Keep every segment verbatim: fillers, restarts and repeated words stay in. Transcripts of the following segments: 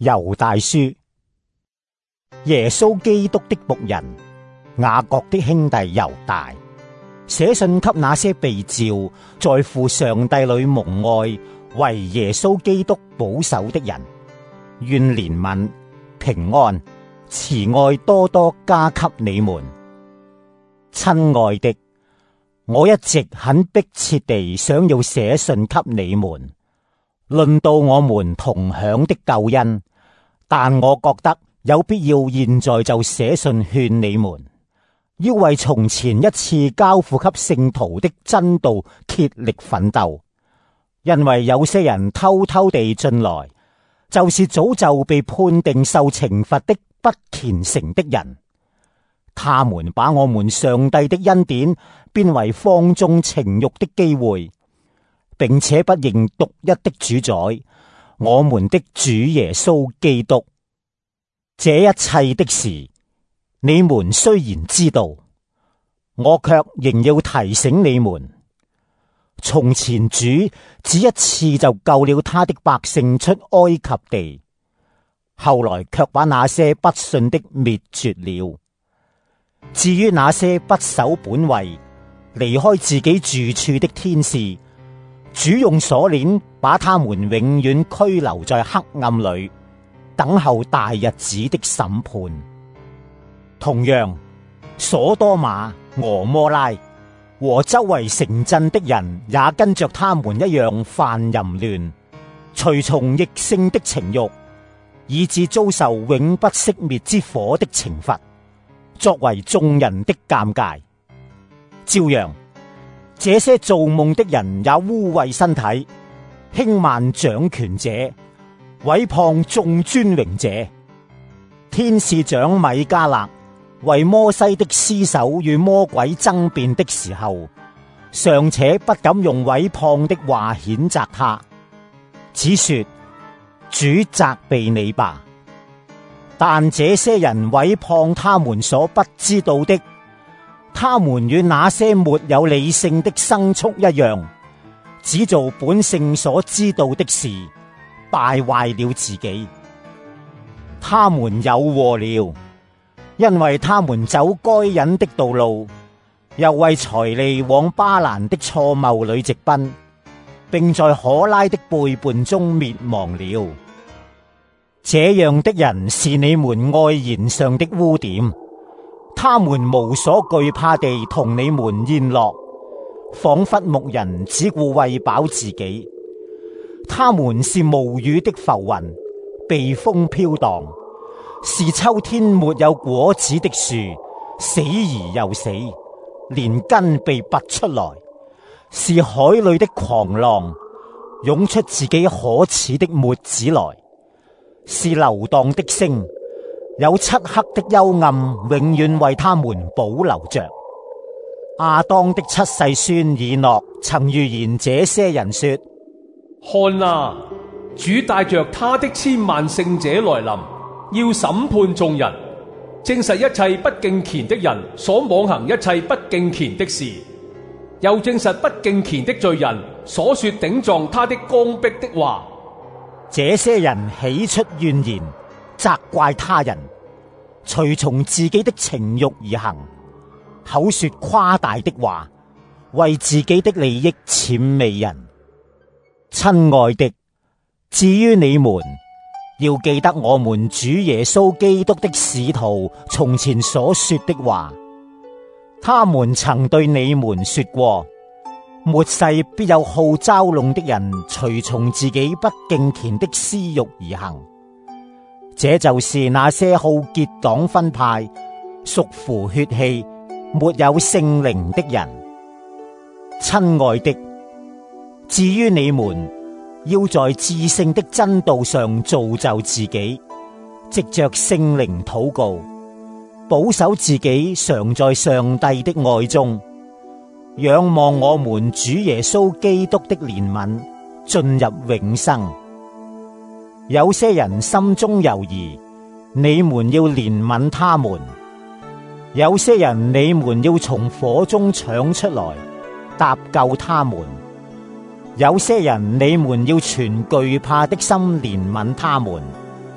猶大書。耶穌基督的僕人，雅各的兄弟猶大，寫信給那些被召在父上帝裏蒙愛，為耶穌基督保守的人，願憐憫、平安、慈愛多多加給你們。親愛的，我一直很迫切地想要寫信給你們，論到我們同享的救恩，但我覺得有必要現在就寫信勸你們，要為從前一次交付給聖徒的真道竭力奮鬥，因為有些人偷偷地進來，就是早就被判定受懲罰的不虔誠的人。他們把我們上帝的恩典變為放縱情慾的機會，並且不認獨一的主宰，我們的主耶穌基督。這一切的事，你們雖然知道，我卻仍要提醒你們。從前主只一次就救了他的百姓出埃及地，後來卻把那些不信的滅絕了。至於那些不守本位、離開自己住處的天使，主用鎖鏈把他們永遠拘留在黑暗裏，等候大日子的審判。同樣，所多瑪、俄摩拉和周圍城鎮的人也跟着他們一樣犯淫亂，隨從逆性的情慾，以致遭受永不熄滅之火的懲罰，作為眾人的鑒戒。照樣，這些造夢的人也污穢身體，輕慢掌權者，毀謗眾尊榮者。天使長米迦勒為摩西的屍首與魔鬼爭辯的時候，尚且不敢用毀謗的話譴責他，只說主責備你吧。但這些人毀謗他們所不知道的，他們與那些沒有理性的牲畜一樣，只做本性所知道的事，敗壞了自己。他們有禍了，因為他們走該隱的道路，又為財利往巴蘭的錯謬裏直奔，並在可拉的背叛中滅亡了。這樣的人是你們愛筵上的污點，他們無所懼怕地同你們宴樂，仿佛牧人只顧餵飽自己。他們是無雨的浮雲，被風飄蕩，是秋天沒有果子的樹，死而又死，連根被拔出來，是海裏的狂浪，湧出自己可恥的沫子來，是流蕩的星，有漆黑的幽暗永遠為他們保留着。亞當的七世孫以諾曾預言這些人說： 看啊，主帶着他的千萬聖者來臨，要審判眾人，證實一切不敬虔的人所妄行一切不敬虔的事，又證實不敬虔的罪人所說頂撞他的剛愎的話。 這些人起出怨言，責怪他人，隨從自己的情慾而行，口說誇大的話，為自己的利益諂媚人。親愛的，至於你們，要記得我們主耶穌基督的使徒從前所說的話。他們曾對你們說過，末世必有好嘲弄的人隨從自己不敬虔的私欲而行，這就是那些好結黨分派、屬乎血氣、沒有聖靈的人。親愛的，至於你們，要在至聖的真道上造就自己，藉着聖靈禱告，保守自己常在上帝的愛中，仰望我們主耶穌基督的憐憫，進入永生。有些人心中猶疑，你們要憐憫他們；有些人你們要從火中搶出來，搭救他們；有些人你們要存懼怕的心憐憫他們。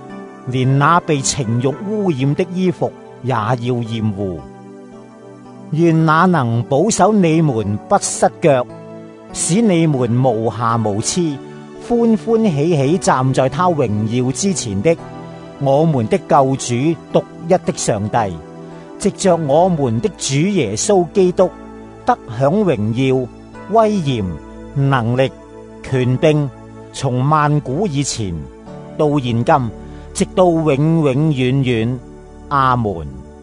連那被情慾污染的衣服也要厭惡。願那能保守你們不失腳，使你們無瑕無疵，歡歡喜喜站在他榮耀之前的我們的救主獨一的上帝，藉着我們的主耶穌基督，得享榮耀、威嚴、能力、權柄，從萬古以前到現今，直到永永遠遠。阿門。